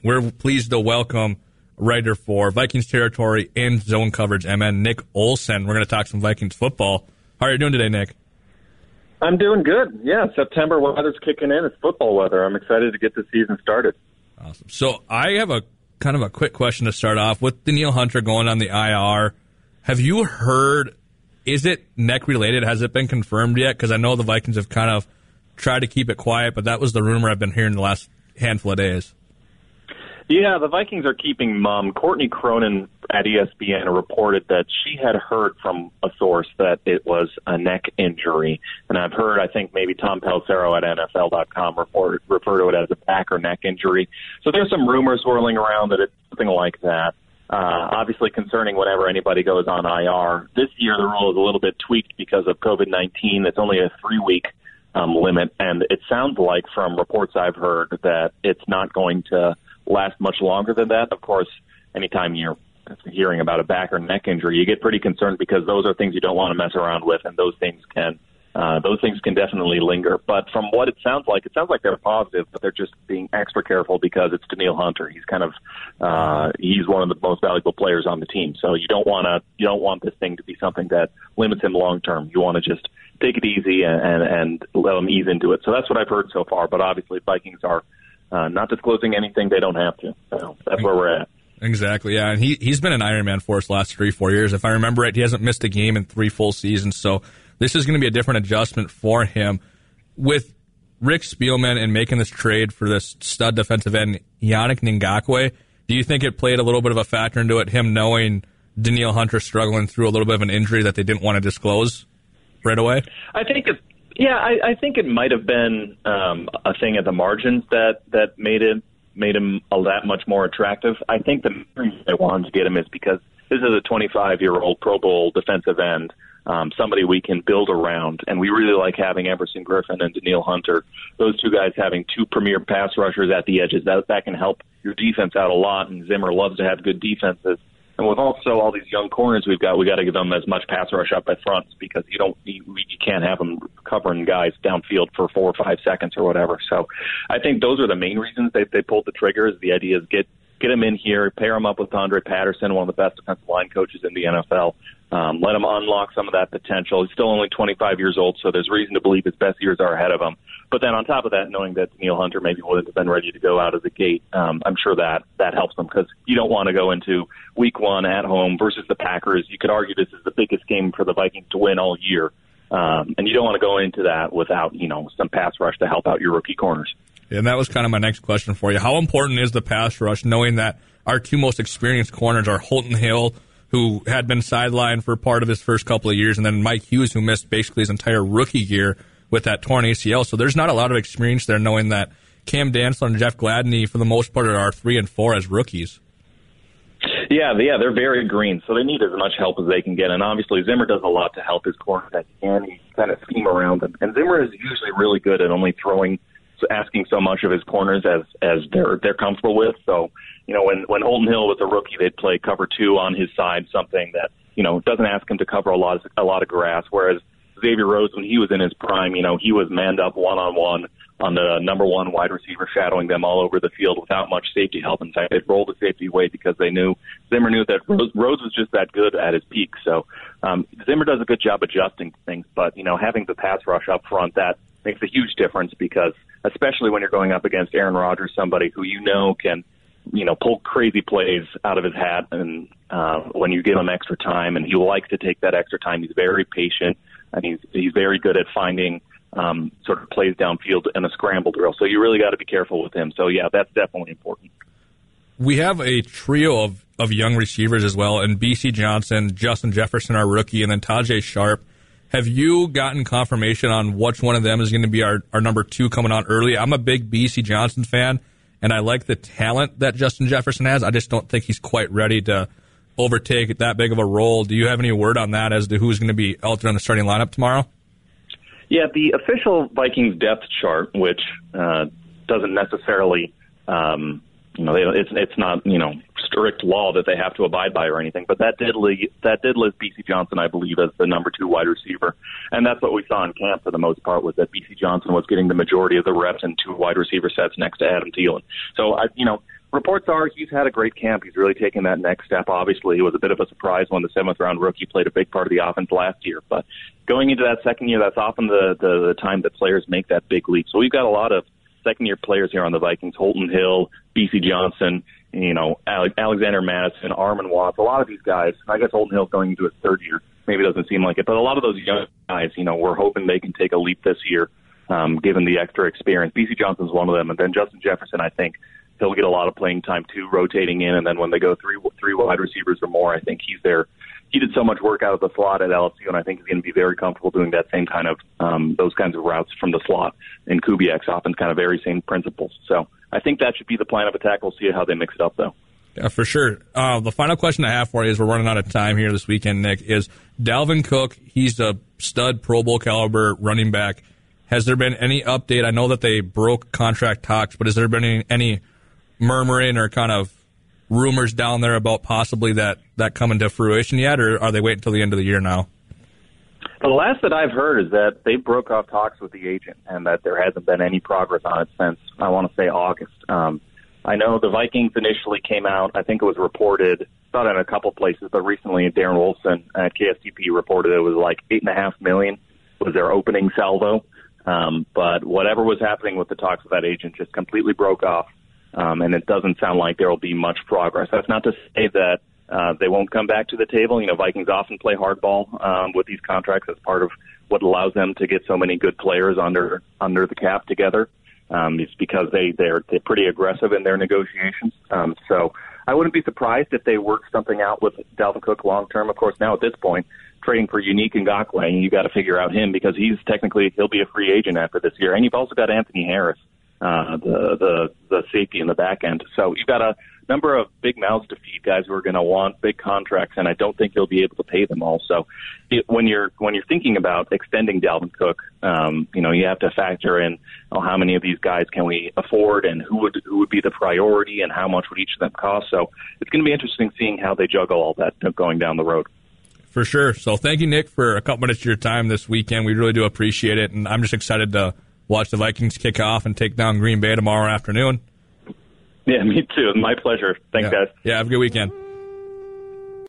we're pleased to welcome writer for Vikings Territory and Zone Coverage MN, Nick Olson. We're going to talk some Vikings football. How are you doing today, Nick? I'm doing good. Yeah, September weather's kicking in. It's football weather. I'm excited to get the season started. Awesome. So I have a kind of a quick question to start off. With Danielle Hunter going on the IR, have you heard, is it neck related? Has it been confirmed yet? Because I know the Vikings have kind of tried to keep it quiet, but that was the rumor I've been hearing the last handful of days. Yeah, the Vikings are keeping mum. Courtney Cronin at ESPN reported that she had heard from a source that it was a neck injury. And I've heard, I think maybe Tom Pelissero at NFL.com refer to it as a back or neck injury. So there's some rumors swirling around that it's something like that. Obviously concerning whenever anybody goes on IR. This year the rule is a little bit tweaked because of COVID-19. It's only a 3-week limit. And it sounds like from reports I've heard that it's not going to last much longer than that. Of course, anytime you're hearing about a back or neck injury, you get pretty concerned because those are things you don't want to mess around with, and those things can definitely linger. But from what it sounds like they're positive, but they're just being extra careful because it's Danielle Hunter. He's kind of he's one of the most valuable players on the team. So you don't want this thing to be something that limits him long term. You want to just take it easy and let him ease into it. So that's what I've heard so far. But obviously, Vikings are not disclosing anything they don't have to. So that's where we're at. Exactly, yeah. And he's been an Ironman for us the last 3-4 years. If I remember right, he hasn't missed a game in 3 full seasons. So this is going to be a different adjustment for him. With Rick Spielman and making this trade for this stud defensive end, Yannick Ngakoue, do you think it played a little bit of a factor into it, him knowing Danielle Hunter struggling through a little bit of an injury that they didn't want to disclose right away? I think it might have been a thing at the margins that made him that much more attractive. I think the reason they wanted to get him is because this is a 25-year-old Pro Bowl defensive end, somebody we can build around, and we really like having Everson Griffin and Danielle Hunter. Those two guys having two premier pass rushers at the edges, that can help your defense out a lot, and Zimmer loves to have good defenses. And with also all these young corners we got to give them as much pass rush up at front because you can't have them covering guys downfield for 4 or 5 seconds or whatever. So I think those are the main reasons they pulled the trigger. Is the idea is get him in here, pair him up with Andre Patterson, one of the best defensive line coaches in the NFL. Let him unlock some of that potential. He's still only 25 years old, so there's reason to believe his best years are ahead of him. But then on top of that, knowing that Danielle Hunter maybe wouldn't have been ready to go out of the gate, I'm sure that helps them because you don't want to go into week 1 at home versus the Packers. You could argue this is the biggest game for the Vikings to win all year. And you don't want to go into that without, some pass rush to help out your rookie corners. And that was kind of my next question for you. How important is the pass rush, knowing that our two most experienced corners are Holton Hill, who had been sidelined for part of his first couple of years, and then Mike Hughes, who missed basically his entire rookie year with that torn ACL. So there's not a lot of experience there, knowing that Cam Dantzler and Jeff Gladney, for the most part, are 3 and 4 as rookies. Yeah, they're very green, so they need as much help as they can get. And obviously, Zimmer does a lot to help his corners that he can. He kind of scheme around them. And Zimmer is usually really good at only asking so much of his corners as they're comfortable with. So, when Holton Hill was a rookie, they'd play cover 2 on his side, something that, doesn't ask him to cover a lot of grass. Whereas Xavier Rhodes, when he was in his prime, he was manned up one-on-one on the number 1 wide receiver, shadowing them all over the field without much safety help. In fact, they'd roll the safety away because Zimmer knew that Rhodes was just that good at his peak. So Zimmer does a good job adjusting things, but, having the pass rush up front, that makes a huge difference because especially when you're going up against Aaron Rodgers, somebody who can pull crazy plays out of his hat, and when you give him extra time, and he likes to take that extra time. He's very patient, and he's very good at finding sort of plays downfield in a scramble drill. So you really got to be careful with him. So, yeah, that's definitely important. We have a trio of young receivers as well, and B.C. Johnson, Justin Jefferson, our rookie, and then Tajay Sharp. Have you gotten confirmation on which one of them is going to be our number 2 coming on early? I'm a big B.C. Johnson fan, and I like the talent that Justin Jefferson has. I just don't think he's quite ready to overtake that big of a role. Do you have any word on that as to who's going to be out there in the starting lineup tomorrow? Yeah, the official Vikings depth chart, which doesn't necessarily, it's not, strict law that they have to abide by or anything, but that did list B.C. Johnson, I believe, as the number 2 wide receiver. And that's what we saw in camp for the most part, was that B.C. Johnson was getting the majority of the reps in 2 wide receiver sets next to Adam Thielen. So, reports are he's had a great camp. He's really taken that next step. Obviously, it was a bit of a surprise when the 7th-round rookie played a big part of the offense last year. But going into that second year, that's often the time that players make that big leap. So we've got a lot of second-year players here on the Vikings: Holton Hill, B.C. Johnson, Alexander Madison, Armon Watts. A lot of these guys. I guess Holton Hill's going into his third year. Maybe it doesn't seem like it, but a lot of those young guys, we're hoping they can take a leap this year, given the extra experience. B.C. Johnson's one of them, and then Justin Jefferson, I think he'll get a lot of playing time too, rotating in, and then when they go three wide receivers or more, I think he's there. He did so much work out of the slot at LSU, and I think he's going to be very comfortable doing that same kind of those kinds of routes from the slot. And Kubiak's offense, kind of very same principles. So I think that should be the plan of attack. We'll see how they mix it up, though. Yeah, for sure. The final question I have for you, is we're running out of time here this weekend, Nick, is Dalvin Cook. He's a stud Pro Bowl caliber running back. Has there been any update? I know that they broke contract talks, but has there been any murmuring or kind of rumors down there about possibly that coming to fruition yet, or are they waiting until the end of the year now? The last that I've heard is that they broke off talks with the agent and that there hasn't been any progress on it since, I want to say, August. I know the Vikings initially came out, I think it was reported, not in a couple places, but recently Darren Wolfson at KSTP reported it was like $8.5 million was their opening salvo. But whatever was happening with the talks with that agent just completely broke off. And it doesn't sound like there will be much progress. That's not to say that they won't come back to the table. Vikings often play hardball with these contracts as part of what allows them to get so many good players under the cap together. It's because they're pretty aggressive in their negotiations. So I wouldn't be surprised if they work something out with Dalvin Cook long term. Of course, now at this point, trading for Unique Ngakoue, you got to figure out him because he'll be a free agent after this year, and you've also got Anthony Harris, the safety in the back end. So you've got a number of big mouths to feed, guys who are going to want big contracts, and I don't think you'll be able to pay them all. So when you're thinking about extending Dalvin Cook, you have to factor in how many of these guys can we afford, and who would be the priority, and how much would each of them cost. So it's going to be interesting seeing how they juggle all that going down the road. For sure. So thank you, Nick, for a couple minutes of your time this weekend. We really do appreciate it, and I'm just excited to watch the Vikings kick off and take down Green Bay tomorrow afternoon. Yeah, me too. My pleasure. Thanks, guys. Yeah, have a good weekend.